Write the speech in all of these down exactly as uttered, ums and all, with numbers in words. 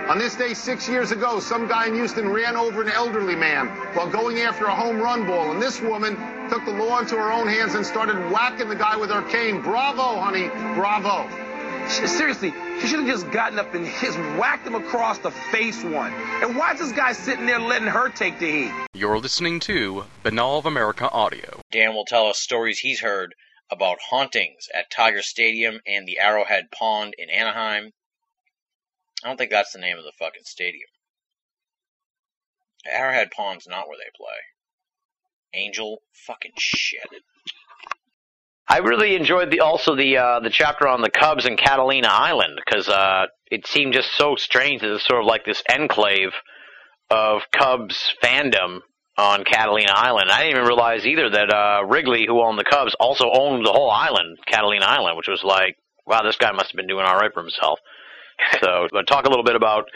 On this day six years ago, some guy in Houston ran over an elderly man while going after a home run ball, and this woman took the law into her own hands and started whacking the guy with her cane. Bravo, honey, bravo. Seriously, she should have just gotten up and just whacked him across the face one. And why is this guy sitting there letting her take the heat? You're listening to Banal of America Audio. Dan will tell us stories he's heard about hauntings at Tiger Stadium and the Arrowhead Pond in Anaheim. I don't think that's the name of the fucking stadium. Arrowhead Pond's not where they play. Angel fucking shit. I really enjoyed the also the uh, the chapter on the Cubs and Catalina Island, because uh, it seemed just so strange that it's sort of like this enclave of Cubs fandom on Catalina Island. I didn't even realize either that uh, Wrigley, who owned the Cubs, also owned the whole island, Catalina Island, which was like, wow, this guy must have been doing all right for himself. So, but talk a little bit about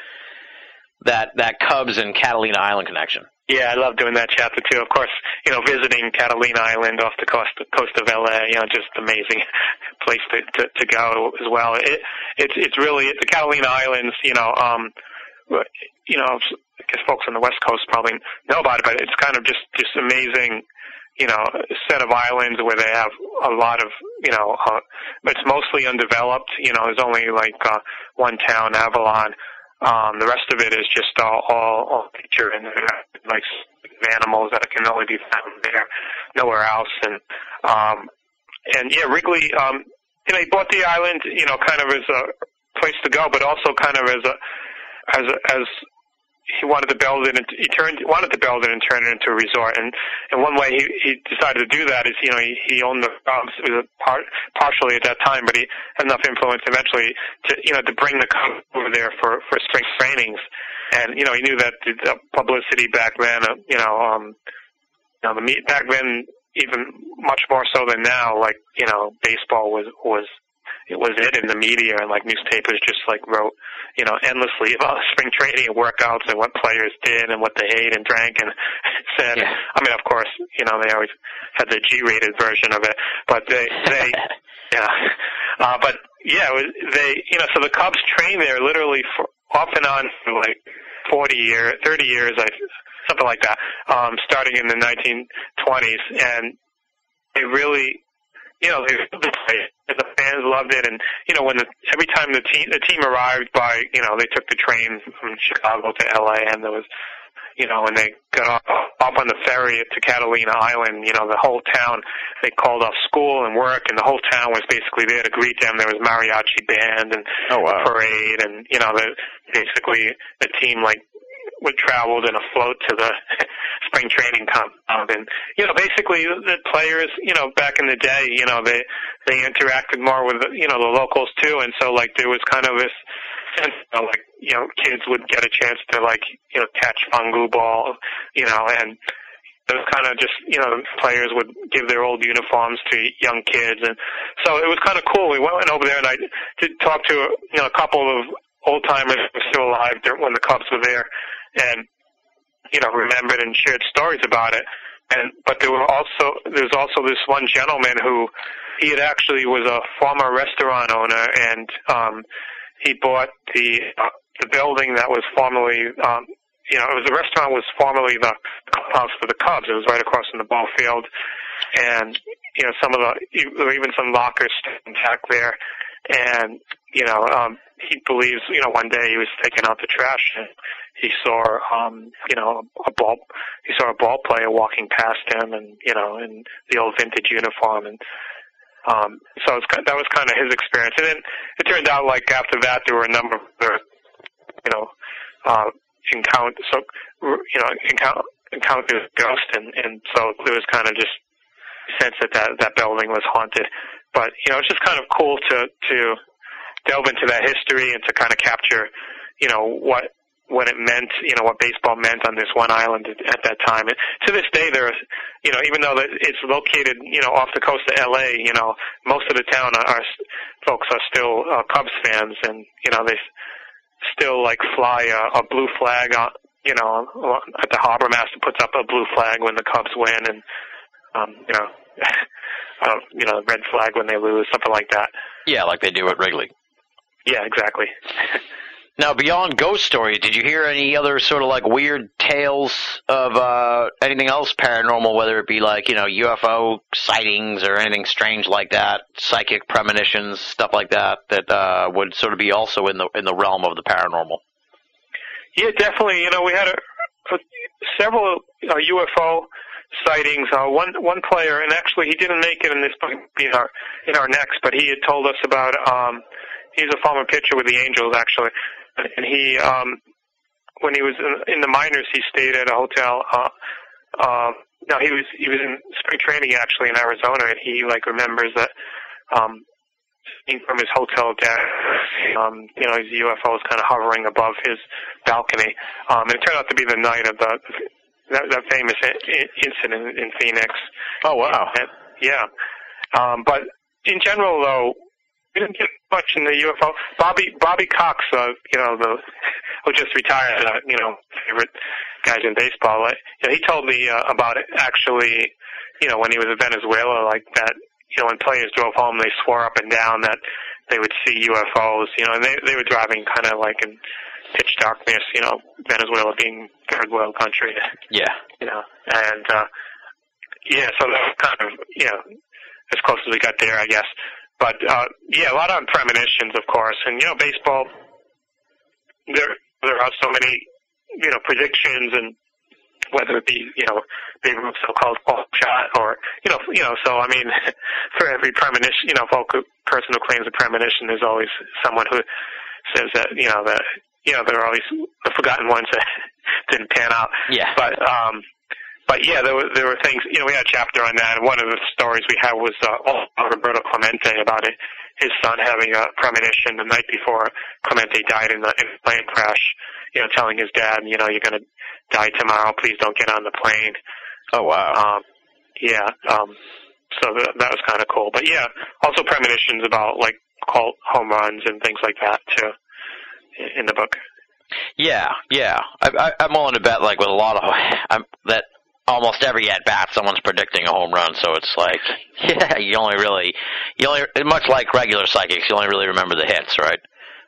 that that Cubs and Catalina Island connection. Yeah, I love doing that chapter too. Of course, you know, visiting Catalina Island off the coast coast of L A, you know, just amazing place to to, to go as well. It, it's it's really the Catalina Islands, you know, um, you know, I guess folks on the West Coast probably know about it, but it's kind of just just amazing, you know, set of islands where they have a lot of, you know, uh, it's mostly undeveloped. You know, there's only like uh, one town, Avalon. Um, the rest of it is just all, all, all nature and like animals that can only be found there, nowhere else. And, um, and yeah, Wrigley, um, you know, he bought the island, you know, kind of as a place to go, but also kind of as a, as a, as he wanted to build it, and he turned wanted to build it and turn it into a resort. And and one way he he decided to do that is, you know, he, he owned the Cubs, it was a part partially at that time, but he had enough influence eventually to, you know, to bring the Cubs over there for for spring trainings. And you know, he knew that the, the publicity back then, uh, you know, um, you know, the meet back then, even much more so than now. Like, you know, baseball was was. It was it in the media, and like newspapers just like wrote, you know, endlessly about spring training and workouts and what players did and what they ate and drank and said. Yeah. I mean, of course, you know, they always had the G-rated version of it, but they, they, yeah, uh, but yeah, it was, they, you know, so the Cubs trained there literally for off and on for like forty years, thirty years, I, something like that, um, starting in the nineteen twenties, and they really. You know, they the fans loved it, and you know, when the, every time the team the team arrived by, you know, they took the train from Chicago to L A, and there was, you know, when they got off, off on the ferry to Catalina Island, you know, the whole town, they called off school and work, and the whole town was basically there to greet them. There was mariachi band and oh, wow. a parade, and you know, the basically the team like. would traveled in a float to the spring training compound, and you know, basically the players, you know, back in the day, you know, they they interacted more with you know the locals too, and so like there was kind of this sense, you know, like you know, kids would get a chance to like you know catch fungu ball, you know, and it was kind of just you know players would give their old uniforms to young kids, and so it was kind of cool. We went over there, and I did talk to you know a couple of old timers who were still alive when the Cubs were there. And you know, remembered and shared stories about it. And but there were also there was also this one gentleman who he had actually was a former restaurant owner, and um, he bought the uh, the building that was formerly um, you know it was the restaurant was formerly the clubhouse for the Cubs. It was right across from the ball field, and you know some of the there were even some lockers back there, and you know um, he believes you know one day he was taking out the trash and he saw, um, you know, a ball. He saw a ball player walking past him, and you know, in the old vintage uniform, and um, so it was, that was kind of his experience. And then it turned out, like after that, there were a number of other, you know, uh, encounter, so you know, encounter, encounters with ghosts, and and so there was kind of just a sense that, that that building was haunted. But you know, it's just kind of cool to to delve into that history and to kind of capture, you know, what. what it meant, you know, what baseball meant on this one island at, at that time. And to this day, there's, you know, even though it's located, you know, off the coast of L A, you know, most of the town are, are folks are still uh, Cubs fans, and, you know, they still, like, fly a, a blue flag, on, you know, at the harbor master puts up a blue flag when the Cubs win, and, um, you know, uh, you know, red flag when they lose, something like that. Yeah, like they do at Wrigley. Yeah, exactly. Now, beyond ghost stories, did you hear any other sort of like weird tales of uh, anything else paranormal, whether it be like, you know, U F O sightings or anything strange like that, psychic premonitions, stuff like that, that uh, would sort of be also in the in the realm of the paranormal? Yeah, definitely. You know, we had a, a, several uh, U F O sightings. Uh, one one player, and actually he didn't make it in this book in our in our next, but he had told us about. Um, he's a former pitcher with the Angels, actually. And he, um, when he was in, in the minors, he stayed at a hotel. Uh, uh, no, he was he was in spring training actually in Arizona, and he like remembers that um, seeing from his hotel deck, um, you know, his U F O was kind of hovering above his balcony. Um, and it turned out to be the night of the that, that famous I- incident in Phoenix. Oh wow! And, yeah, um, but in general, though. We didn't get much in the U F O. Bobby Bobby Cox, uh, you know, the who just retired, uh, you know, favorite guys in baseball. Uh, you know, he told me uh, about it actually, you know, when he was in Venezuela, like that. You know, when players drove home, they swore up and down that they would see U F Os. You know, and they they were driving kind of like in pitch darkness. You know, Venezuela being third world country. Yeah. You know, and uh, yeah, so that was kind of you know as close as we got there, I guess. But, uh, yeah, a lot of premonitions, of course. And, you know, baseball, there there are so many, you know, predictions and whether it be, you know, Babe Ruth's so-called ball shot or, you know, you know, so, I mean, for every premonition, you know, if a person who claims a premonition, there's always someone who says that, you know, that, you know, there are always the forgotten ones that didn't pan out. Yeah. But, um, But yeah, there were there were things. You know, we had a chapter on that, and one of the stories we had was uh, Roberto Clemente about it, his son having a premonition the night before Clemente died in the in a plane crash. You know, telling his dad, you know, you're going to die tomorrow. Please don't get on the plane. Oh wow. Um, yeah. Um, so th- that was kind of cool. But yeah, also premonitions about like call home runs and things like that too in the book. Yeah, yeah. I, I, I'm willing to bet, like with a lot of I'm, that. Almost every at bat, someone's predicting a home run. So it's like, yeah, you only really, you only much like regular psychics, you only really remember the hits, right?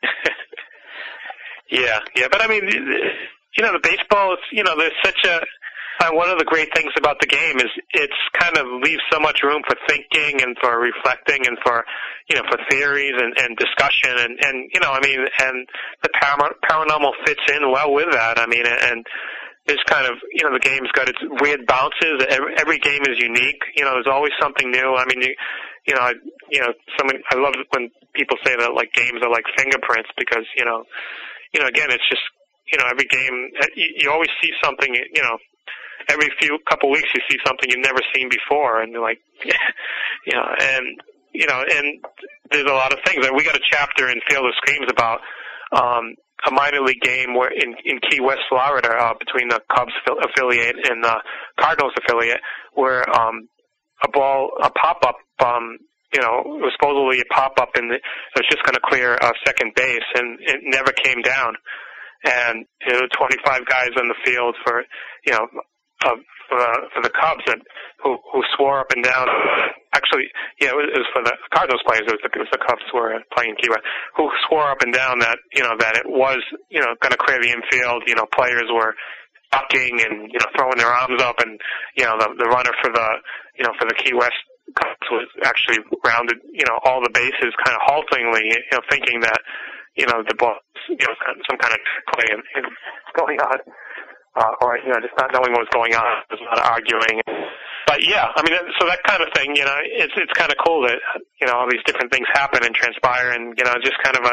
yeah, yeah. But I mean, you know, the baseball, it's, you know, there's such a. Uh, one of the great things about the game is it's kind of leaves so much room for thinking and for reflecting and for, you know, for theories and, and discussion and, and you know, I mean, and the par- paranormal fits in well with that. I mean, and. It's kind of, you know, the game's got its weird bounces. Every, every game is unique. You know, there's always something new. I mean, you, you know, I, you know, someone, I love when people say that, like, games are like fingerprints because, you know, you know, again, it's just, you know, every game, you, you always see something, you know, every few couple weeks you see something you've never seen before, and you're like, you know, and, you know, and there's a lot of things. We got a chapter in Field of Screams about, um, a minor league game where in, in Key West, Florida, uh, between the Cubs affiliate and the Cardinals affiliate, where um, a ball, a pop-up, um, you know, it was supposedly a pop-up, and it was just going to clear uh, second base, and it never came down. And you know, twenty-five guys on the field for, you know, uh, for, uh, for the Cubs that who who swore up and down. Actually, yeah, it was, it was for the Cardinals players. It was the, it was the Cubs who were playing Key West, who swore up and down that you know that it was you know going to clear the infield. You know, players were ducking and you know throwing their arms up, and you know the the runner for the you know for the Key West Cubs was actually rounded you know all the bases kind of haltingly, you know, thinking that you know the ball you know some kind of play and, and going on. Uh, or, you know, just not knowing what was going on. There's a lot of arguing. But, yeah, I mean, so that kind of thing, you know, it's it's kind of cool that, you know, all these different things happen and transpire and, you know, just kind of a,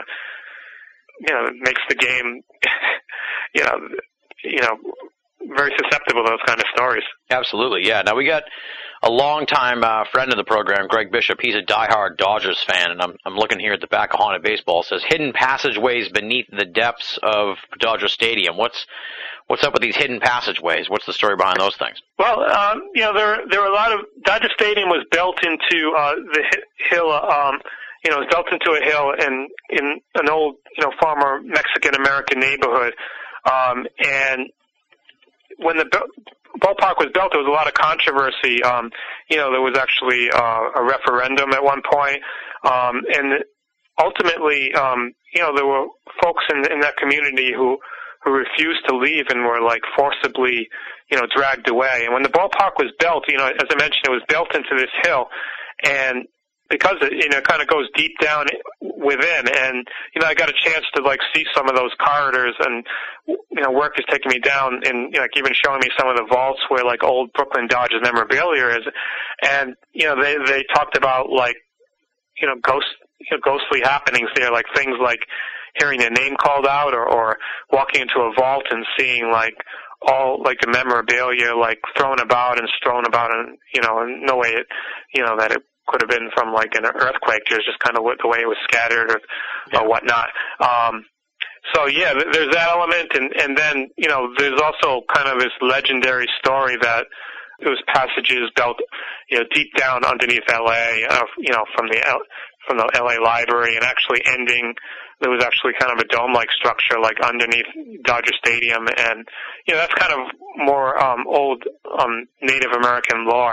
you know, it makes the game, you know, you know, very susceptible to those kind of stories. Absolutely, yeah. Now, we got a long-time uh, friend of the program, Greg Bishop. He's a diehard Dodgers fan, and I'm I'm looking here at the back of Haunted Baseball. It says, hidden passageways beneath the depths of Dodger Stadium. What's What's up with these hidden passageways? What's the story behind those things? Well, um, you know, there there were a lot of Dodger Stadium was built into uh, the hill. Um, you know, it was built into a hill in in an old, you know, former Mexican American neighborhood. Um, and when the ballpark was built, there was a lot of controversy. Um, you know, there was actually uh, a referendum at one point, um, and ultimately, um, you know, there were folks in, in that community who, who refused to leave and were like forcibly, you know, dragged away. And when the ballpark was built, you know, as I mentioned, it was built into this hill, and because it, you know, kind of goes deep down within, and, you know, I got a chance to, like, see some of those corridors, and, you know, work is taking me down and, you know, like, even showing me some of the vaults where, like, old Brooklyn Dodgers memorabilia is, and, you know, they, they talked about, like, you know, ghost, you know, ghostly happenings there, like things like hearing their name called out, or, or walking into a vault and seeing, like, all, like, the memorabilia, like, thrown about and strewn about, and, you know, in no way, it, you know, that it could have been from, like, an earthquake. It was just kind of the way it was scattered, or, yeah. or whatnot. Um, so, yeah, there's that element, and, and then, you know, there's also kind of this legendary story that it was passages built, you know, deep down underneath L A, uh, you know, from the L, from the L A Library, and actually ending, there was actually kind of a dome-like structure, like, underneath Dodger Stadium, and, you know, that's kind of more um, old um, Native American lore.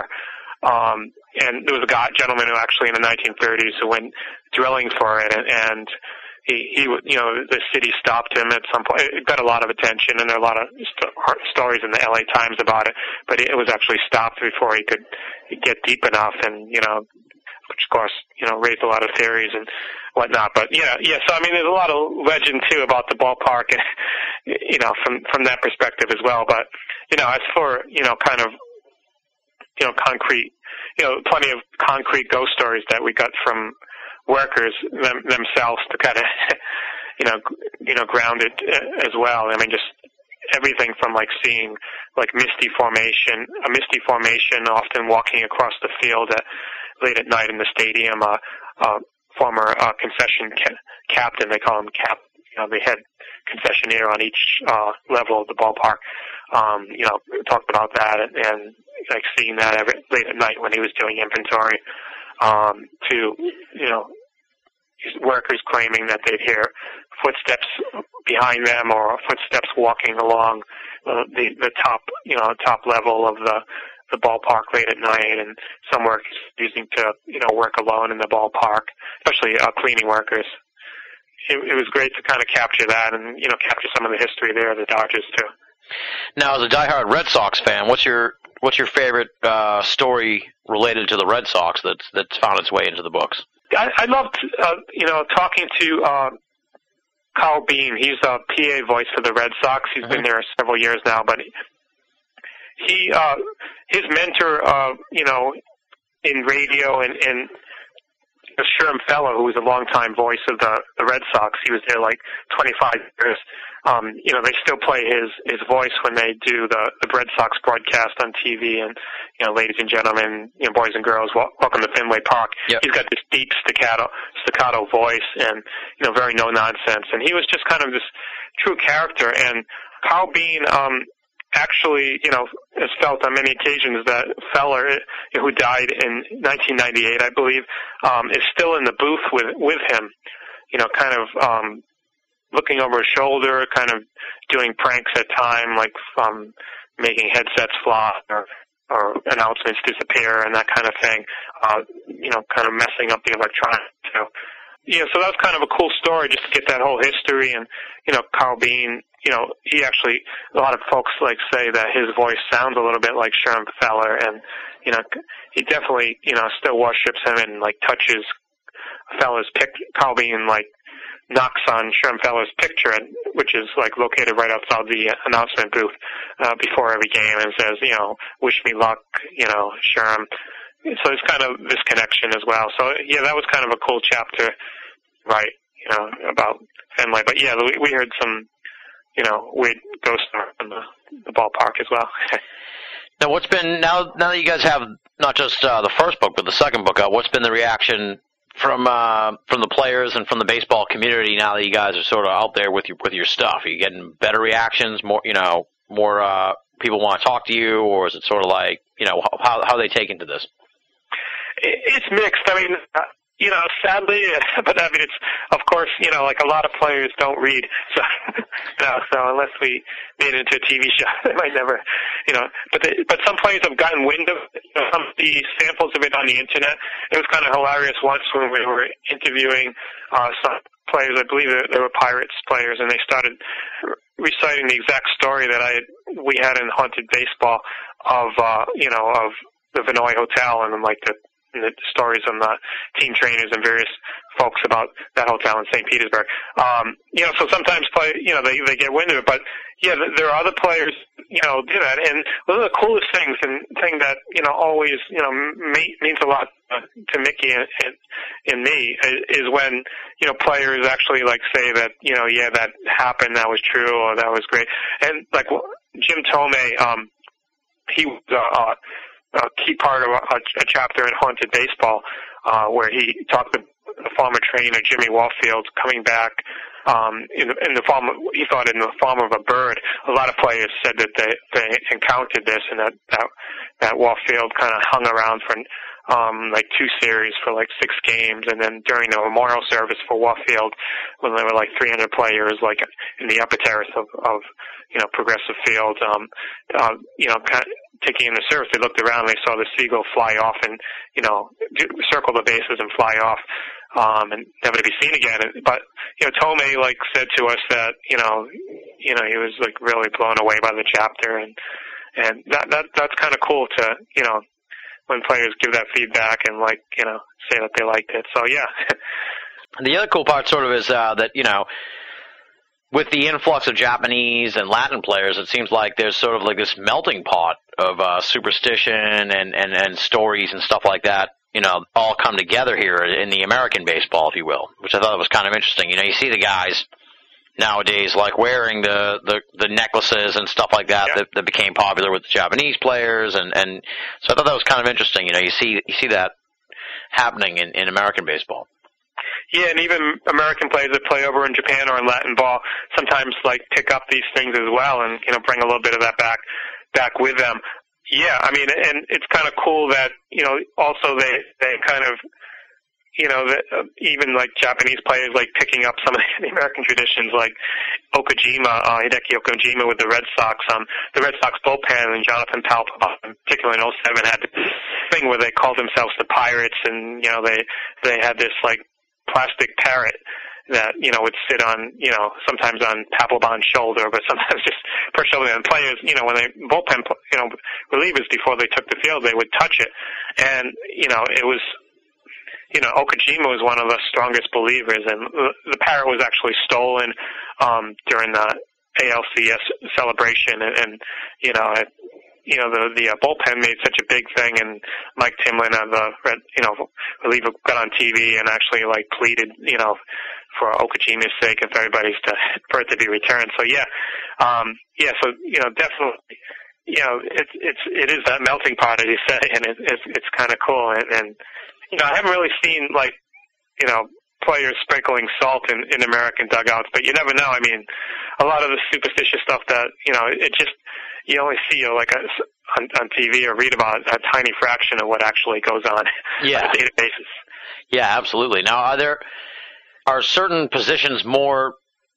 Um, and there was a guy, gentleman who actually in the nineteen thirties who went drilling for it, and, and he, he, you know, the city stopped him at some point. It got a lot of attention, and there are a lot of st- stories in the L A Times about it, but it was actually stopped before he could get deep enough, and, you know, which of course, you know, raised a lot of theories and whatnot. But, yeah, yeah, so I mean, there's a lot of legend, too, about the ballpark, and, you know, from, from that perspective as well. But, you know, as for, you know, kind of, you know, concrete, you know, plenty of concrete ghost stories that we got from workers them, themselves to kind of, you know, you know, ground it as well. I mean, just everything from, like, seeing, like, misty formation, a misty formation, often walking across the field at, late at night in the stadium, uh, uh, former uh, concession ca- captain, they call him cap, you know, they had concessionaire on each uh, level of the ballpark, um, you know, talked about that, and, and like seeing that every, late at night when he was doing inventory, um, to, you know, workers claiming that they'd hear footsteps behind them, or footsteps walking along uh, the the top, you know, top level of the the ballpark late at night, and some workers using to, you know, work alone in the ballpark, especially uh, cleaning workers. It, it was great to kind of capture that, and, you know, capture some of the history there of the Dodgers too. Now, as a diehard Red Sox fan, what's your what's your favorite uh, story related to the Red Sox that's that's found its way into the books? I, I loved, uh, you know, talking to uh, Carl Bean. He's a P A voice for the Red Sox. He's mm-hmm. been there several years now, but he, uh, his mentor, uh, you know, in radio and, and Sherm Feller, who was a longtime voice of the, the Red Sox, he was there like twenty-five years. Um, you know, they still play his, his voice when they do the, the Red Sox broadcast on T V, and, you know, ladies and gentlemen, you know, boys and girls, welcome to Fenway Park. Yep. He's got this deep staccato, staccato voice, and, you know, very no nonsense. And he was just kind of this true character. And Carl Bean, um, actually, you know, has felt on many occasions that Feller, who died in nineteen ninety-eight, I believe, um, is still in the booth with, with him, you know, kind of, um, looking over his shoulder, kind of doing pranks at time, like um, making headsets fly or, or announcements disappear and that kind of thing, uh, you know, kind of messing up the electronics. So, yeah, so that was kind of a cool story, just to get that whole history. And, you know, Carl Bean, you know, he actually, a lot of folks like say that his voice sounds a little bit like Sherm Feller, and, you know, he definitely, you know, still worships him and, like, touches Feller's pic, Carl Bean, like, knocks on Sherm Feller's picture, which is like located right outside the announcement booth uh, before every game, and says, you know, wish me luck, you know, Sherm. So it's kind of this connection as well. So yeah, that was kind of a cool chapter, right? You know, about Fenway. But yeah, we, we heard some, you know, weird ghost stories in the, the ballpark as well. Now, what's been now? Now that you guys have not just uh, the first book, but the second book out, what's been the reaction from uh, from the players and from the baseball community now that you guys are sort of out there with your with your stuff? Are you getting better reactions? More, you know, more uh, people want to talk to you, or is it sort of like, you know, how how are they taking to this? It's mixed. I mean, you know, sadly, but I mean, it's, of course, you know, like a lot of players don't read, so, you know, so unless we made it into a T V show, they might never, you know, but they, but some players have gotten wind of, you know, some of the samples of it on the internet. It was kind of hilarious once when we were interviewing, uh, some players, I believe they were Pirates players, and they started reciting the exact story that I, we had in Haunted Baseball of, uh, you know, of the Vinoy Hotel, and then like the, and the stories on the team trainers and various folks about that hotel in Saint Petersburg. Um, you know, so sometimes play, you know, they they get wind of it, but yeah, there are other players, you know, do that. And one of the coolest things and thing that, you know, always, you know, means a lot to Mickey and, and, and me is when, you know, players actually like say that, you know, yeah, that happened, that was true, or that was great. And like Jim Tomei, um, he was uh, a key part of a, a chapter in Haunted Baseball, uh, where he talked to the former trainer Jimmy Warfield coming back um, in, the, in the form of, he thought in the form of a bird. A lot of players said that they, they encountered this, and that that, that Warfield kind of hung around for um, like two series for like six games, and then during the memorial service for Warfield, when there were like three hundred players, like in the upper terrace of, of you know, Progressive Field, um, uh, you know, kind of taking in the service, they looked around, and they saw the seagull fly off and, you know, circle the bases and fly off, um, and never to be seen again. But, you know, Tomei, like, said to us that, you know, you know, he was, like, really blown away by the chapter, and, and that, that, that's kind of cool to, you know, when players give that feedback and, like, you know, say that they liked it. So, yeah. The other cool part sort of is uh, that, you know, with the influx of Japanese and Latin players, it seems like there's sort of like this melting pot of uh, superstition and, and, and stories and stuff like that, you know, all come together here in the American baseball, if you will, which I thought was kind of interesting. You know, you see the guys nowadays like wearing the, the, the necklaces and stuff like that, yeah. that that became popular with the Japanese players, and, and so I thought that was kind of interesting. You know, you see you see that happening in, in American baseball. Yeah, and even American players that play over in Japan or in Latin ball sometimes like pick up these things as well, and, you know, bring a little bit of that back back with them. Yeah, I mean, and it's kind of cool that, you know, also they they kind of, you know, the, uh, even like Japanese players like picking up some of the American traditions, like Okajima, uh, Hideki Okajima with the Red Sox. Um, the Red Sox bullpen and Jonathan Palpa, particularly in oh seven, had this thing where they called themselves the Pirates, and, you know, they they had this like plastic parrot that, you know, would sit on, you know, sometimes on Papelbon's shoulder, but sometimes just perched over there. And players, you know, when they bullpen, you know, relievers before they took the field, they would touch it, and, you know, it was. You know, Okajima was one of the strongest believers, and the parrot was actually stolen um, during the A L C S celebration, and, and you know, it, you know, the the uh, bullpen made such a big thing, and Mike Timlin, uh, the you know reliever, got on T V and actually like pleaded, you know, for Okajima's sake, if everybody's to for it to be returned. So yeah, um, yeah, so you know, definitely. You know, it's it's it is that melting pot, as you say, and it, it's it's kind of cool. And, and you know, I haven't really seen like you know players sprinkling salt in, in American dugouts, but you never know. I mean, a lot of the superstitious stuff that you know, it, it just you only see uh, like a, on, on T V or read about a tiny fraction of what actually goes on yeah. on a daily basis. Yeah, absolutely. Now, are there are certain positions more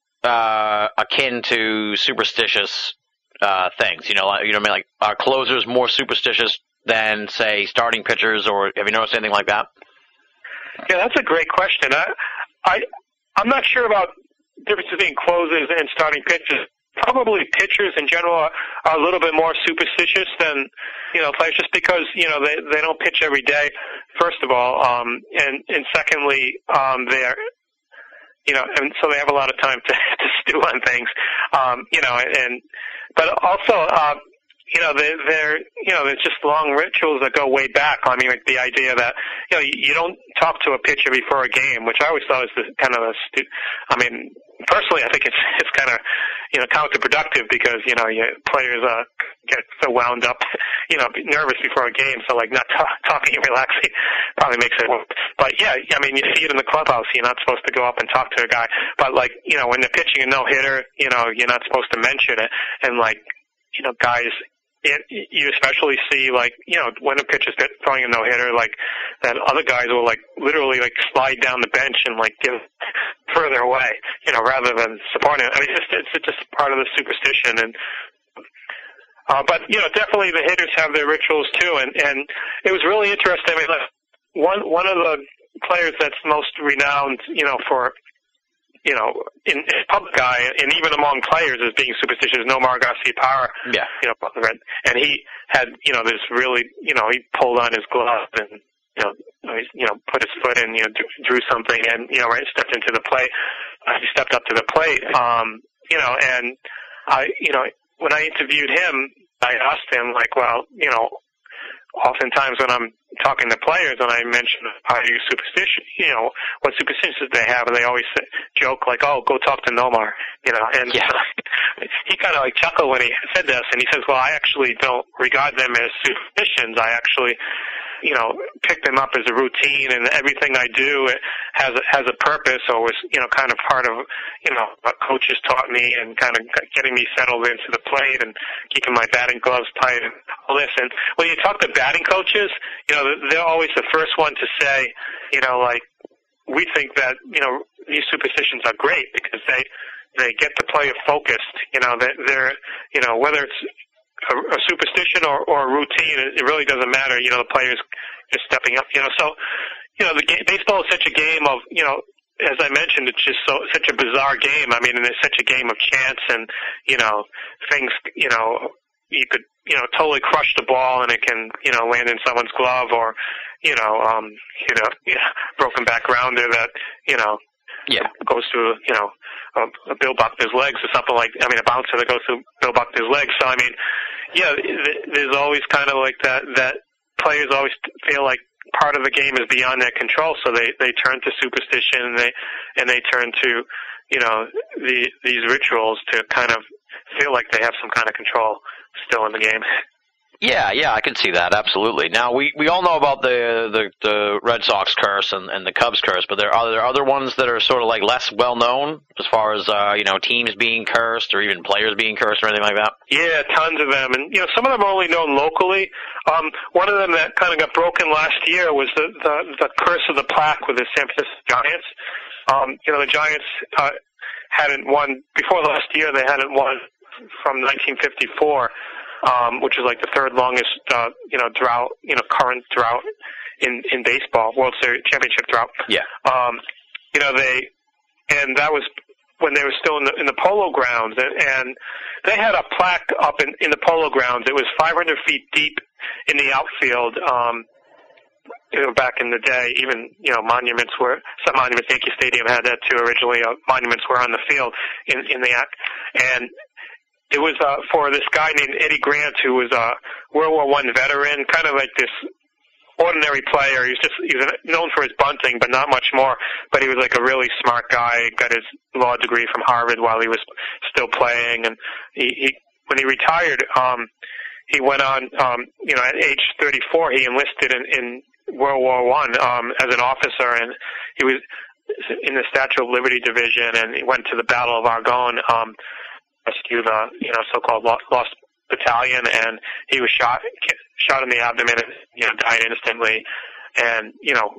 uh, akin to superstitious? Uh, things, you know, you know, I mean, like are closers more superstitious than, say, starting pitchers, or have you noticed anything like that? Yeah, that's a great question. I, I, I'm not sure about the difference between closers and starting pitchers. Probably pitchers in general are, are a little bit more superstitious than, you know, players, just because, you know, they they don't pitch every day, first of all, um, and and secondly, um, they're. You know, and so they have a lot of time to, to stew on things, um, you know, and, but also, uh, you know, they're, they're, you know, there's just long rituals that go way back. I mean, like the idea that, you know, you don't talk to a pitcher before a game, which I always thought was the, kind of a, stu- I mean, personally, I think it's, it's kind of, you know, counterproductive because, you know, you, players, uh, get so wound up, you know, nervous before a game. So like not talk, talking and relaxing probably makes it work. But yeah, I mean, you see it in the clubhouse. You're not supposed to go up and talk to a guy, but like, you know, when they're pitching a no hitter, you know, you're not supposed to mention it. And like, you know, guys, it, you especially see, like, you know, when a pitcher's throwing a no-hitter, like, that other guys will, like, literally, like, slide down the bench and, like, get further away, you know, rather than supporting it. I mean, it's just, it's just part of the superstition. And, uh, but, you know, definitely the hitters have their rituals, too. And, and it was really interesting. I mean, like, one, one of the players that's most renowned, you know, for, you know, in, in public eye and even among players as being superstitious, Nomar Garciaparra. Yeah. You know, and he had, you know, this really, you know, he pulled on his glove and, you know, you know, put his foot in, you know, drew something and, you know, right, stepped into the plate. Uh, he stepped up to the plate, um, you know, and I, you know, when I interviewed him, I asked him, like, well, you know, oftentimes when I'm talking to players and I mention how you superstition, you know, what superstitions they have, and they always say, joke like, "Oh, go talk to Nomar," you know. And yeah. he kind of like chuckled when he said this, and he says, "Well, I actually don't regard them as superstitions. I actually, you know, pick them up as a routine, and everything I do has a, has a purpose, or was, you know, kind of part of, you know, what coaches taught me, and kind of getting me settled into the plate and keeping my batting gloves tight and all this." And when you talk to batting coaches, you know, they're always the first one to say, you know, like, we think that, you know, these superstitions are great because they they get the player focused. You know, that they're, you know, whether it's A, a superstition or, or a routine, it, it really doesn't matter. You know, the players just stepping up. You know, so you know, the game, baseball is such a game of, you know, as I mentioned, it's just so such a bizarre game. I mean, and it's such a game of chance, and you know, things. You know, you could, you know, totally crush the ball and it can, you know, land in someone's glove, or you know, um, you know, yeah, broken back rounder that, you know, yeah, goes through, you know, a, a Bill Buckner's legs or something like, I mean, a bouncer that goes through Bill Buckner's legs. So, I mean, yeah, there's always kind of like that, that players always feel like part of the game is beyond their control. So they, they turn to superstition, and they, and they turn to, you know, the, these rituals to kind of feel like they have some kind of control still in the game. Yeah, yeah, I can see that, absolutely. Now, we, we all know about the, the, the Red Sox curse and, and the Cubs curse, but there are there other ones that are sort of like less well known as far as, uh, you know, teams being cursed or even players being cursed or anything like that? Yeah, tons of them. And, you know, some of them are only known locally. Um, one of them that kind of got broken last year was the, the, the curse of the plaque with the San Francisco Giants. Um, you know, the Giants uh, hadn't won, before last year, they hadn't won from nineteen fifty-four. Um, which is like the third longest, uh, you know, drought, you know, current drought in, in baseball, World Series championship drought. Yeah. Um, you know, they, and that was when they were still in the, in the Polo Grounds, and, and they had a plaque up in, in the Polo Grounds. It was five hundred feet deep in the outfield. Um, you know, back in the day, even, you know, monuments were, some monuments, Yankee Stadium had that too originally, uh, monuments were on the field in, in the act. And it was uh, for this guy named Eddie Grant, who was a World War One veteran, kind of like this ordinary player. He was just he was known for his bunting, but not much more. But he was like a really smart guy. Got his law degree from Harvard while he was still playing, and he, he when he retired, um, he went on. Um, you know, at age thirty-four, he enlisted in, in World War One um, as an officer, and he was in the Statue of Liberty Division, and he went to the Battle of Argonne. Um, rescue the, you know, so-called Lost Battalion, and he was shot shot in the abdomen and, you know, died instantly. And, you know,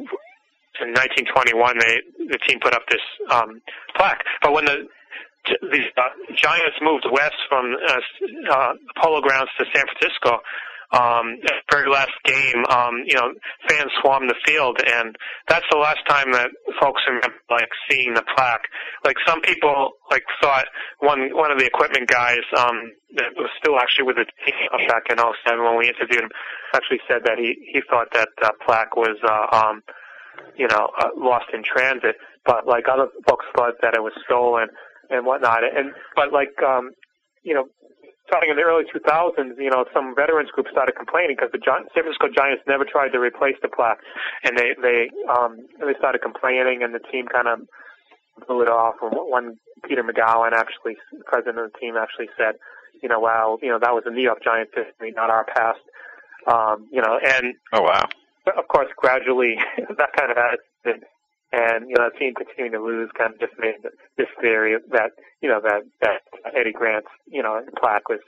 in nineteen twenty-one, they the team put up this um, plaque. But when the the uh, Giants moved west from uh, uh, Polo Grounds to San Francisco, um, at the very last game, um, you know, fans swarmed the field, and that's the last time that folks remember, like, seeing the plaque. Like, some people, like, thought one one of the equipment guys um, that was still actually with the team back in oh seven when we interviewed him actually said that he, he thought that uh, plaque was, uh, um, you know, uh, lost in transit. But, like, other folks thought that it was stolen and whatnot. And But, like, um, you know, starting in the early two thousands, you know, some veterans groups started complaining because the San Francisco Giants never tried to replace the plaque, and they they um they started complaining, and the team kind of blew it off. And one Peter McGowan, actually, the president of the team, actually said, you know, well, you know, that was the New York Giants history, not our past. Um, you know, and oh wow, of course, gradually that kind of attitude. And, you know, the team continuing to lose kind of just made this theory that, you know, that, that Eddie Grant's, you know, plaque was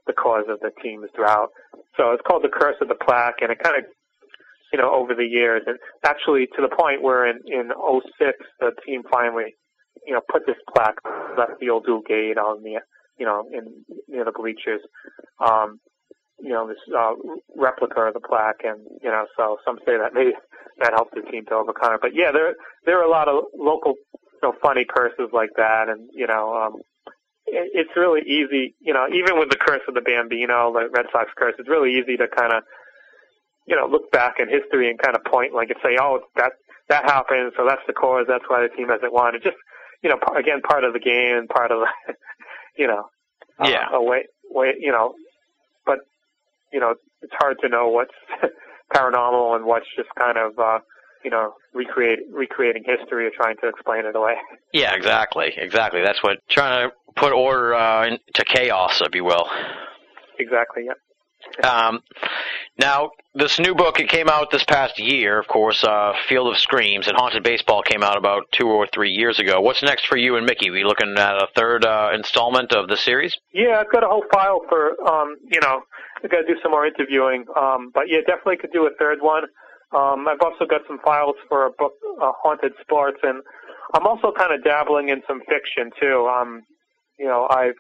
the cause of the team's drought. So it's called The Curse of the Plaque, and it kind of, you know, over the years, and actually to the point where in, in oh six, the team finally, you know, put this plaque left field dual gate on the, you know, in near the bleachers, um, you know, this uh, replica of the plaque, and, you know, so some say that maybe that helped the team to overcome it. But yeah, there there are a lot of local, you know, funny curses like that, and, you know, um, it, it's really easy, you know, even with the curse of the Bambino, the Red Sox curse, it's really easy to kind of, you know, look back in history and kind of point, like, and say, oh, that that happened, so that's the cause, that's why the team hasn't won. It's just, you know, again, part of the game and part of the, you know, yeah, uh, a way, way, you know, but, you know, it's hard to know what's paranormal and what's just kind of, uh, you know, recreate, recreating history or trying to explain it away. Yeah, exactly, exactly. That's what, trying to put order uh, into chaos, if you will. Exactly, yeah. Um, now, this new book, it came out this past year, of course, uh, Field of Screams, and Haunted Baseball came out about two or three years ago. What's next for you and Mickey? Are we looking at a third uh, installment of the series? Yeah, I've got a whole file for, um, you know, I've got to do some more interviewing, um, but yeah, definitely could do a third one. Um, I've also got some files for a book, uh, Haunted Sports, and I'm also kind of dabbling in some fiction, too. Um, you know, I've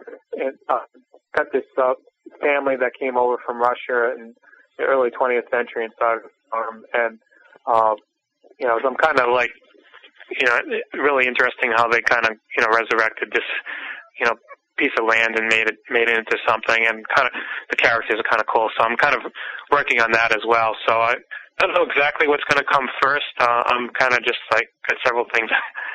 uh, got this uh, family that came over from Russia in the early twentieth century and started a farm, and, uh, you know, so I'm kind of like, you know, really interesting how they kind of, you know, resurrected this, you know, piece of land and made it made it into something, and kind of the characters are kind of cool. So I'm kind of working on that as well. So I don't know exactly what's going to come first. Uh, I'm kind of just like got several things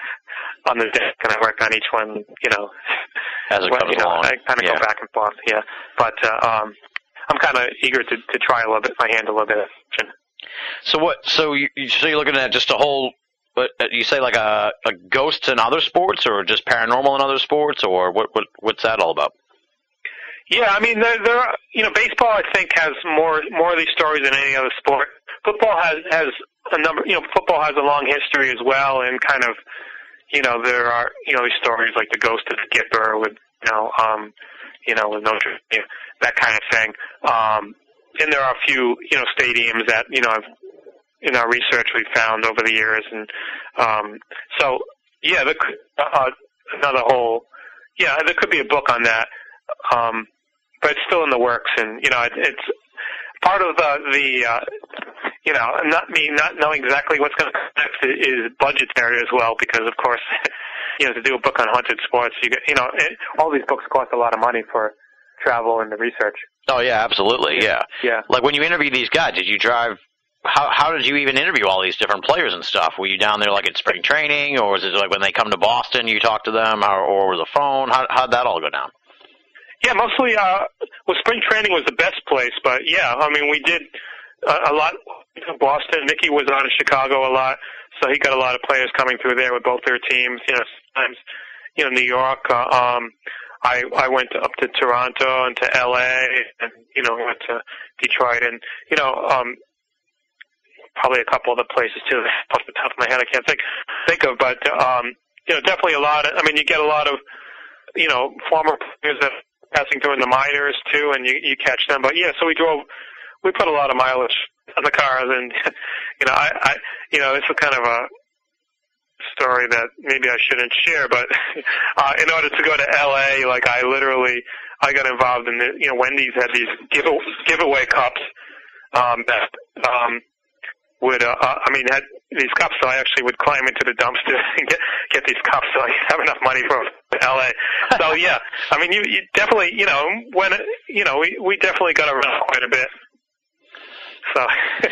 on the deck, and I work on each one, you know, as it well, comes you know, along. I kind of yeah. go back and forth, yeah. But uh, um, I'm kind of eager to, to try a little bit, my hand a little bit of fiction. So what? So you so you're looking at just a whole. But you say like a, a ghosts in other sports, or just paranormal in other sports, or what? What what's that all about? Yeah, I mean, there, there are, you know, baseball I think has more more of these stories than any other sport. Football has has a number. You know, football has a long history as well, and kind of, you know, there are you know these stories like the ghost of Skipper with you know, um, you know, with Notre Dame, that kind of thing. Um, and there are a few you know stadiums that you know have. In our research we've found over the years, and um, so yeah, there could, uh, another whole yeah, there could be a book on that, um, but it's still in the works, and you know, it, it's part of the the uh, you know, not me not knowing exactly what's going to come next is budgetary as well, because of course, you know, to do a book on haunted sports, you get you know, it, all these books cost a lot of money for travel and the research. Oh yeah, absolutely, yeah, yeah. Like when you interview these guys, did you drive? How how did you even interview all these different players and stuff? Were you down there like at spring training, or was it like when they come to Boston you talk to them, or, or over the phone? How how'd that all go down? Yeah, mostly. Uh, well, spring training was the best place, but yeah, I mean, we did a, a lot in Boston. Mickey was out in Chicago a lot, so he got a lot of players coming through there with both their teams. You know, sometimes, you know, New York. Uh, um, I I went up to Toronto and to L A, and you know, went to Detroit, and you know. Um, Probably a couple other places too. Off the top of my head, I can't think think of, but um, you know, definitely a lot. Of, I mean, you get a lot of you know former players that are passing through in the minors too, and you you catch them. But yeah, so we drove. We put a lot of mileage on the cars, and you know, I, I you know, it's a kind of a story that maybe I shouldn't share, but uh, in order to go to L A, like I literally, I got involved in the, you know, Wendy's had these give giveaway cups um, that. Um, Would uh, I mean had these cups? So I actually would climb into the dumpster and get get these cups, so I have enough money for L A. So yeah, I mean you, you definitely you know when you know we we definitely got around quite a bit. So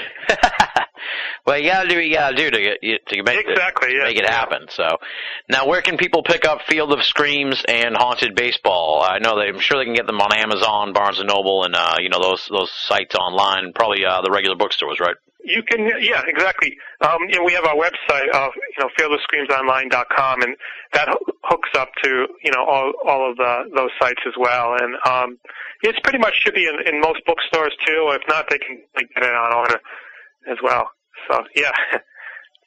well, you gotta do what you gotta do to get to make exactly the, yeah. make it happen. So now, where can people pick up Field of Screams and Haunted Baseball? I know they, I'm sure they can get them on Amazon, Barnes and Noble, and uh, you know those those sites online, probably uh, the regular bookstores, right? You can, yeah, exactly. Um, you know, we have our website, uh, you know, field of screams online dot com, and that ho- hooks up to, you know, all all of the, those sites as well. And um, it's pretty much should be in, in most bookstores too. If not, they can like, get it on order as well. So yeah.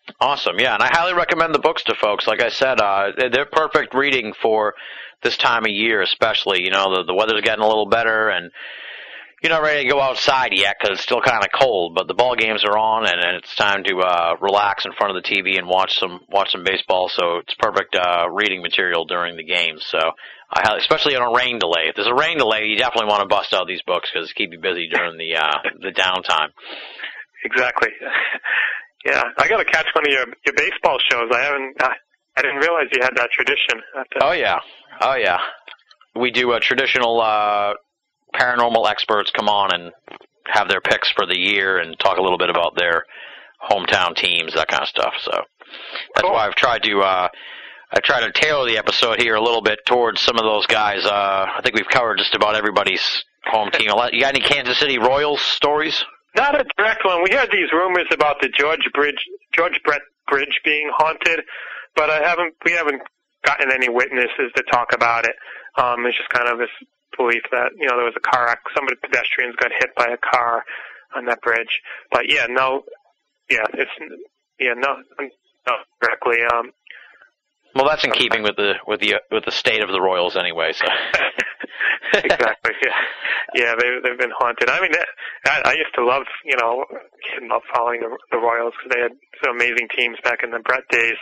Awesome, yeah, and I highly recommend the books to folks. Like I said, uh, they're perfect reading for this time of year, especially. You know, the, the weather's getting a little better, and you're not ready to go outside yet because it's still kind of cold. But the ball games are on, and, and it's time to uh, relax in front of the T V and watch some watch some baseball. So it's perfect uh, reading material during the games. So, I highly, especially on a rain delay. If there's a rain delay, you definitely want to bust out these books because keep you busy during the uh, the downtime. Exactly. Yeah, I got to catch one of your your baseball shows. I haven't. I, I didn't realize you had that tradition. Oh yeah, oh yeah. We do a traditional uh, paranormal experts come on and have their picks for the year and talk a little bit about their hometown teams, that kind of stuff. So that's Cool. why I've tried to uh, I try to tailor the episode here a little bit towards some of those guys. Uh, I think we've covered just about everybody's home team. You got any Kansas City Royals stories? Not a direct one. We heard these rumors about the George Bridge, George Brett Bridge being haunted, but I haven't. We haven't gotten any witnesses to talk about it. Um, it's just kind of this belief that you know there was a car accident. Some of the pedestrians got hit by a car on that bridge. But yeah, no, yeah, it's yeah, no, no directly. Um, well, that's in keeping with the with the with the state of the Royals anyway. So. Exactly. Yeah, yeah. They they've been haunted. I mean, I, I used to love you know, love following the, the Royals because they had some amazing teams back in the Brett days.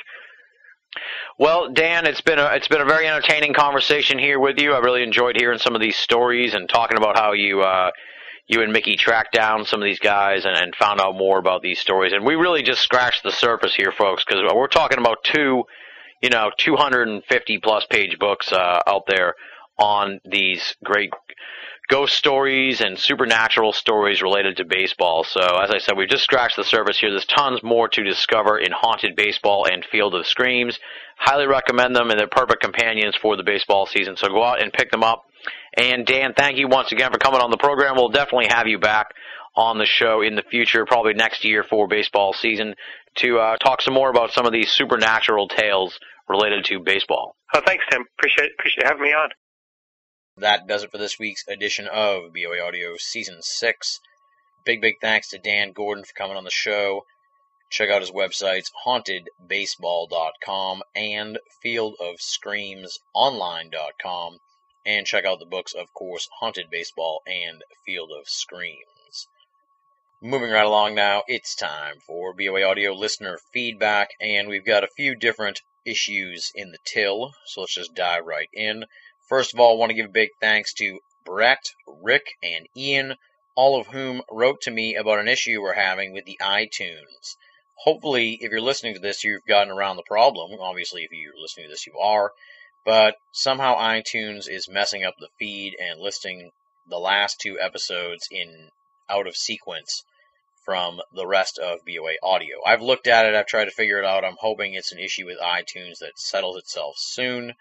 Well, Dan, it's been a it's been a very entertaining conversation here with you. I really enjoyed hearing some of these stories and talking about how you uh, you and Mickey tracked down some of these guys and, and found out more about these stories. And we really just scratched the surface here, folks, because we're talking about two, you know, two hundred fifty plus page books uh, out there on these great ghost stories and supernatural stories related to baseball. So, as I said, we've just scratched the surface here. There's tons more to discover in Haunted Baseball and Field of Screams. Highly recommend them, and they're perfect companions for the baseball season. So go out and pick them up. And Dan, thank you once again for coming on the program. We'll definitely have you back on the show in the future, probably next year for baseball season, to uh, talk some more about some of these supernatural tales related to baseball. Oh, thanks, Tim. Appreciate appreciate having me on. That does it for this week's edition of B O A Audio Season six. Big, big thanks to Dan Gordon for coming on the show. Check out his websites, haunted baseball dot com and field of screams online dot com. And check out the books, of course, Haunted Baseball and Field of Screams. Moving right along now, it's time for B O A Audio listener feedback, and we've got a few different issues in the till, so let's just dive right in. First of all, I want to give a big thanks to Brett, Rick, and Ian, all of whom wrote to me about an issue we're having with the iTunes. Hopefully, if you're listening to this, you've gotten around the problem. Obviously, if you're listening to this, you are. But somehow iTunes is messing up the feed and listing the last two episodes in out of sequence from the rest of B O A Audio. I've looked at it. I've tried to figure it out. I'm hoping it's an issue with iTunes that settles itself soon.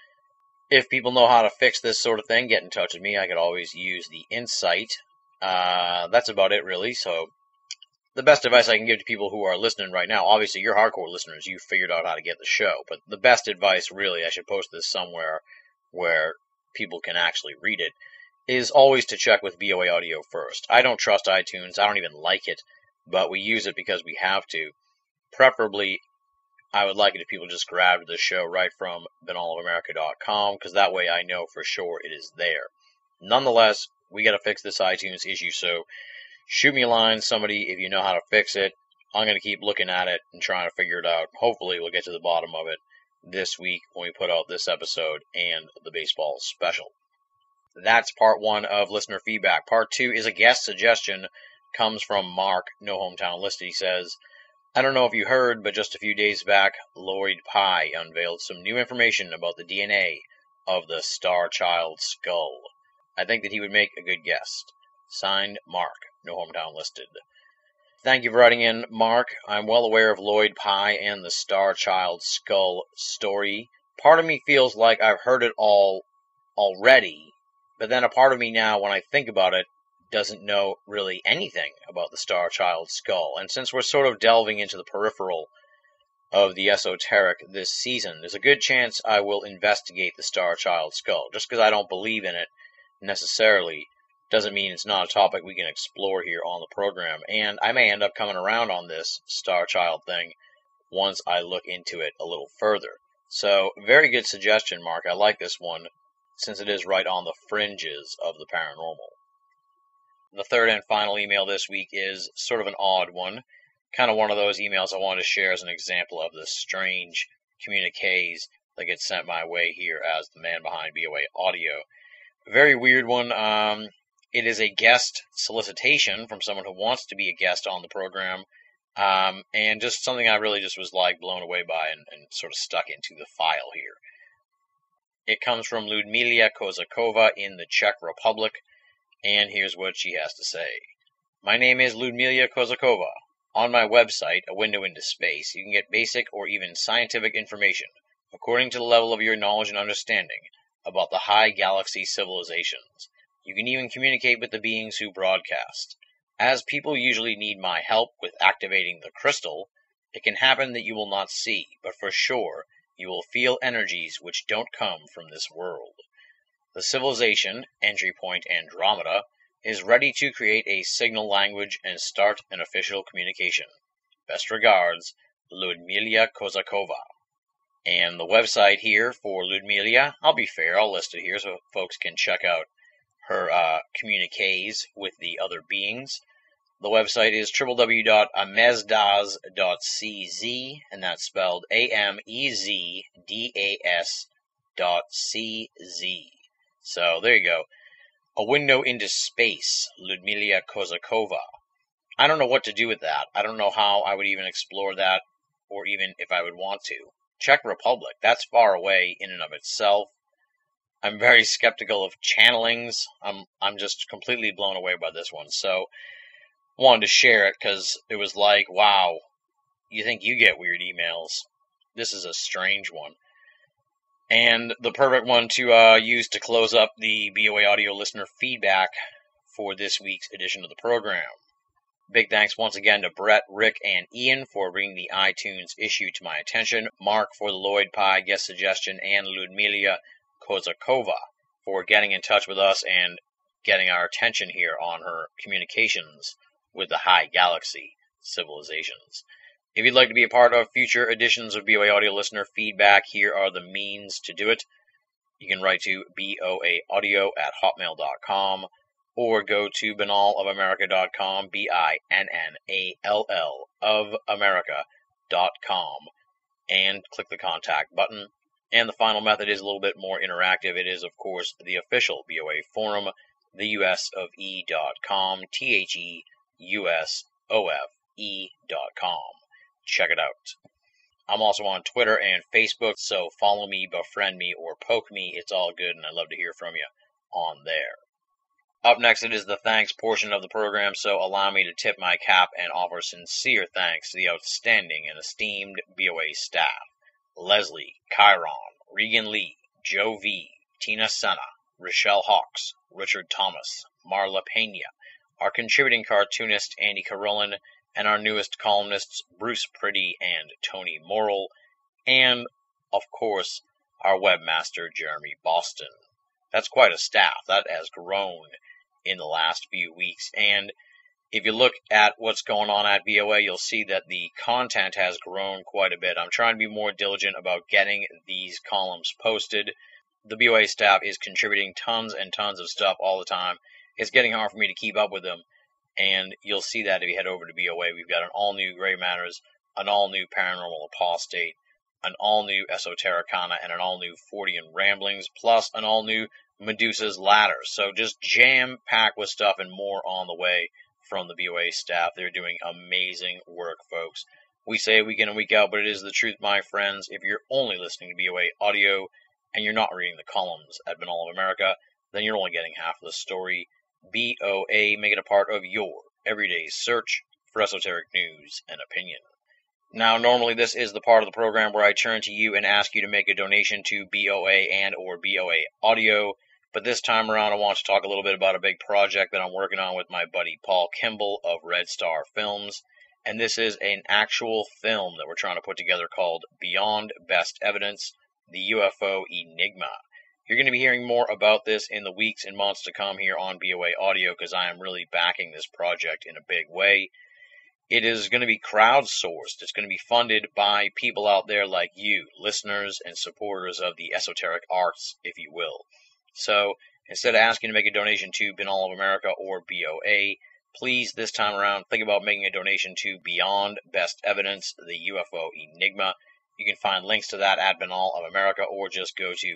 If people know how to fix this sort of thing, get in touch with me. I could always use the insight. Uh, that's about it, really. So the best advice I can give to people who are listening right now, obviously you're hardcore listeners, you figured out how to get the show, but the best advice, really, I should post this somewhere where people can actually read it, is always to check with B O A Audio first. I don't trust iTunes. I don't even like it, but we use it because we have to. Preferably, I would like it if people just grabbed the show right from banal of america dot com, because that way I know for sure it is there. Nonetheless, we got to fix this iTunes issue, so shoot me a line, somebody, if you know how to fix it. I'm going to keep looking at it and trying to figure it out. Hopefully we'll get to the bottom of it this week when we put out this episode and the baseball special. That's part one of listener feedback. Part two is a guest suggestion. Comes from Mark, no hometown listed. He says, I don't know if you heard, but just a few days back, Lloyd Pye unveiled some new information about the D N A of the Star Child skull. I think that he would make a good guest. Signed, Mark, no hometown listed. Thank you for writing in, Mark. I'm well aware of Lloyd Pye and the Star Child skull story. Part of me feels like I've heard it all already, but then a part of me now, when I think about it, doesn't know really anything about the Star Child skull. And since we're sort of delving into the peripheral of the esoteric this season, there's a good chance I will investigate the Star Child skull. Just because I don't believe in it necessarily doesn't mean it's not a topic we can explore here on the program. And I may end up coming around on this Star Child thing once I look into it a little further. So, very good suggestion, Mark. I like this one, since it is right on the fringes of the paranormal. The third and final email this week is sort of an odd one. Kind of one of those emails I wanted to share as an example of the strange communiques that get sent my way here as the man behind B O A Audio. A very weird one. Um, it is a guest solicitation from someone who wants to be a guest on the program. Um, and just something I really just was like blown away by and, and sort of stuck into the file here. It comes from Ludmila Kozakova in the Czech Republic, and here's what she has to say. My name is Ludmila Kozakova. On my website, A Window into Space, you can get basic or even scientific information, according to the level of your knowledge and understanding, about the high galaxy civilizations. You can even communicate with the beings who broadcast. As people usually need my help with activating the crystal, it can happen that you will not see, but for sure you will feel energies which don't come from this world. The civilization, entry point Andromeda, is ready to create a signal language and start an official communication. Best regards, Ludmila Kozakova. And the website here for Ludmila, I'll be fair, I'll list it here so folks can check out her uh, communiques with the other beings. The website is w w w dot amezdas dot c z, and that's spelled A M E Z D A S dot C Z. So, there you go. A Window into Space, Ludmila Kozakova. I don't know what to do with that. I don't know how I would even explore that, or even if I would want to. Czech Republic, that's far away in and of itself. I'm very skeptical of channelings. I'm I'm just completely blown away by this one. So, wanted to share it because it was like, wow, you think you get weird emails. This is a strange one. And the perfect one to uh, use to close up the B O A Audio listener feedback for this week's edition of the program. Big thanks once again to Brett, Rick, and Ian for bringing the iTunes issue to my attention, Mark for the Lloyd Pye guest suggestion, and Ludmila Kozakova for getting in touch with us and getting our attention here on her communications with the high galaxy civilizations. If you'd like to be a part of future editions of B O A Audio Listener Feedback, here are the means to do it. You can write to boaaudio at hotmail dot com or go to banal of america dot com, B I N N A L L of america dot com, and click the contact button. And the final method is a little bit more interactive. It is, of course, the official B O A forum, the U S of E dot com, T H E U S O F E dot com. Check it out. I'm also on Twitter and Facebook, so follow me, befriend me, or poke me. It's all good, and I'd love to hear from you on there. Up next, it is the thanks portion of the program, so allow me to tip my cap and offer sincere thanks to the outstanding and esteemed B O A staff. Leslie, Chiron, Regan Lee, Joe V, Tina Senna, Rochelle Hawks, Richard Thomas, Marla Pena, our contributing cartoonist Andy Carolyn, and our newest columnists Bruce Priddy and Tony Morrill, and, of course, our webmaster Jeremy Boston. That's quite a staff. That has grown in the last few weeks, and if you look at what's going on at B O A, you'll see that the content has grown quite a bit. I'm trying to be more diligent about getting these columns posted. The B O A staff is contributing tons and tons of stuff all the time. It's getting hard for me to keep up with them, and you'll see that if you head over to B O A. We've got an all-new Gray Matters, an all-new Paranormal Apostate, an all-new Esotericana, and an all-new Fortean Ramblings, plus an all-new Medusa's Ladder. So just jam-packed with stuff and more on the way from the B O A staff. They're doing amazing work, folks. We say it week in and week out, but it is the truth, my friends. If you're only listening to B O A Audio and you're not reading the columns at Banal of America, then you're only getting half of the story. B O A, make it a part of your everyday search for esoteric news and opinion. Now, normally this is the part of the program where I turn to you and ask you to make a donation to B O A and or B O A Audio, but this time around I want to talk a little bit about a big project that I'm working on with my buddy Paul Kimball of Red Star Films, and this is an actual film that we're trying to put together called Beyond Best Evidence, the U F O Enigma. You're going to be hearing more about this in the weeks and months to come here on B O A Audio because I am really backing this project in a big way. It is going to be crowdsourced. It's going to be funded by people out there like you, listeners and supporters of the esoteric arts, if you will. So instead of asking to make a donation to Binnall of America or B O A, please, this time around, think about making a donation to Beyond Best Evidence, the U F O Enigma. You can find links to that at Binnall of America, or just go to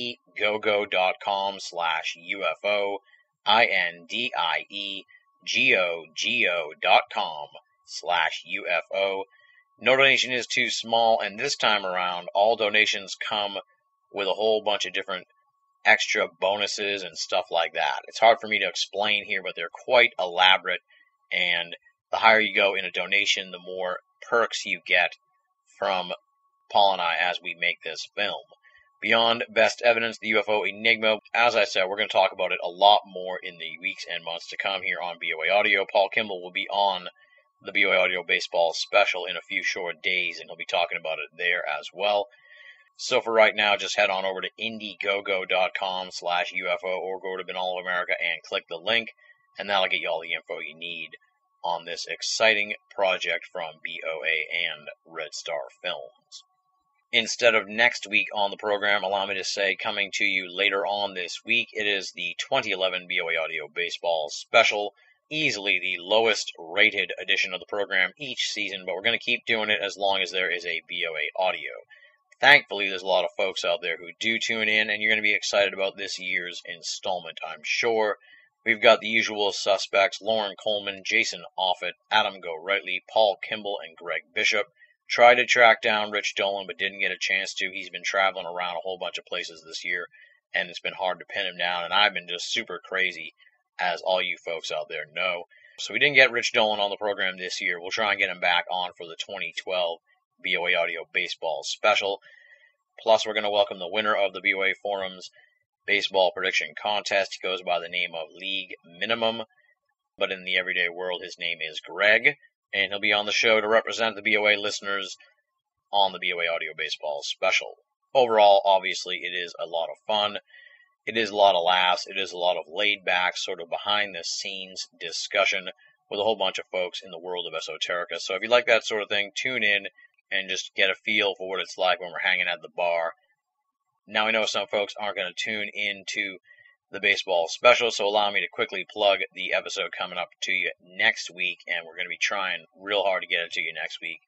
indiegogo.com slash UFO, I N D I E G O G O dot com slash U F O. No donation is too small, and this time around, all donations come with a whole bunch of different extra bonuses and stuff like that. It's hard for me to explain here, but they're quite elaborate, and the higher you go in a donation, the more perks you get from Paul and I as we make this film. Beyond Best Evidence, the U F O Enigma. As I said, we're going to talk about it a lot more in the weeks and months to come here on B O A Audio. Paul Kimball will be on the B O A Audio Baseball Special in a few short days, and he'll be talking about it there as well. So for right now, just head on over to indiegogo.com slash UFO or go to Binnall of America and click the link, and that'll get you all the info you need on this exciting project from B O A and Red Star Films. Instead of next week on the program, allow me to say, coming to you later on this week, it is the twenty eleven B O A Audio Baseball Special. Easily the lowest rated edition of the program each season, but we're going to keep doing it as long as there is a B O A Audio. Thankfully, there's a lot of folks out there who do tune in, and you're going to be excited about this year's installment, I'm sure. We've got the usual suspects: Lauren Coleman, Jason Offutt, Adam Go Rightly, Paul Kimball, and Greg Bishop. Tried to track down Rich Dolan, but didn't get a chance to. He's been traveling around a whole bunch of places this year, and it's been hard to pin him down, and I've been just super crazy, as all you folks out there know. So we didn't get Rich Dolan on the program this year. We'll try and get him back on for the twenty twelve B O A Audio Baseball Special. Plus, we're going to welcome the winner of the B O A Forums Baseball Prediction Contest. He goes by the name of League Minimum, but in the everyday world, his name is Greg, and he'll be on the show to represent the B O A listeners on the B O A Audio Baseball Special. Overall, obviously, it is a lot of fun. It is a lot of laughs. It is a lot of laid-back, sort of behind-the-scenes discussion with a whole bunch of folks in the world of esoterica. So if you like that sort of thing, tune in and just get a feel for what it's like when we're hanging at the bar. Now, I know some folks aren't going to tune into the baseball special, so allow me to quickly plug the episode coming up to you next week, and we're going to be trying real hard to get it to you next week.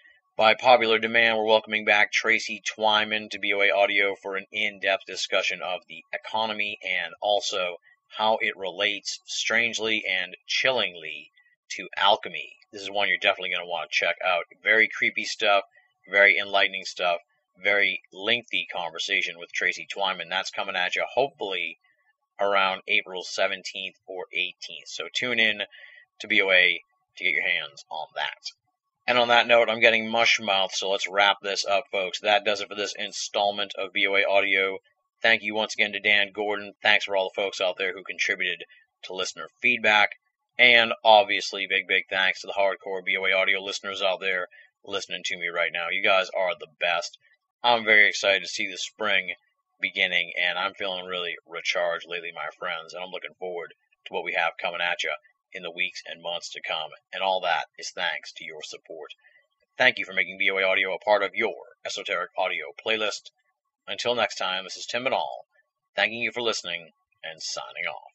By popular demand, we're welcoming back Tracy Twyman to B O A Audio for an in-depth discussion of the economy and also how it relates strangely and chillingly to alchemy. This is one you're definitely going to want to check out. Very creepy stuff, very enlightening stuff, very lengthy conversation with Tracy Twyman. That's coming at you hopefully around April seventeenth or eighteenth. So tune in to B O A to get your hands on that. And on that note, I'm getting mush mouth, so let's wrap this up, folks. That does it for this installment of B O A Audio. Thank you once again to Dan Gordon. Thanks for all the folks out there who contributed to listener feedback. And obviously, big, big thanks to the hardcore B O A Audio listeners out there listening to me right now. You guys are the best. I'm very excited to see the spring beginning, and I'm feeling really recharged lately, my friends, and I'm looking forward to what we have coming at you in the weeks and months to come, and all that is thanks to your support. Thank you for making B O A Audio a part of your esoteric audio playlist. Until next time, this is Tim Binnall, thanking you for listening and signing off.